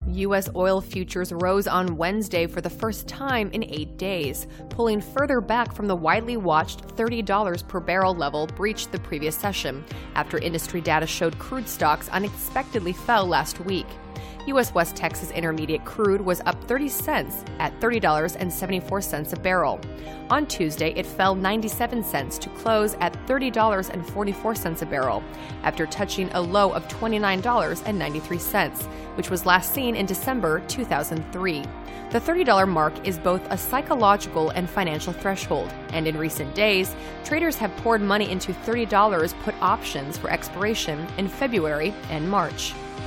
U.S. oil futures rose on Wednesday for the first time in 8 days, pulling further back from the widely watched $30 per barrel level breached the previous session, after industry data showed crude stocks unexpectedly fell last week. U.S. West Texas Intermediate crude was up 30 cents at $30.74 a barrel. On Tuesday, it fell 97 cents to close at $30.44 a barrel, after touching a low of $29.93, which was last seen in December 2003. The $30 mark is both a psychological and financial threshold, and in recent days, traders have poured money into $30 put options for expiration in February and March.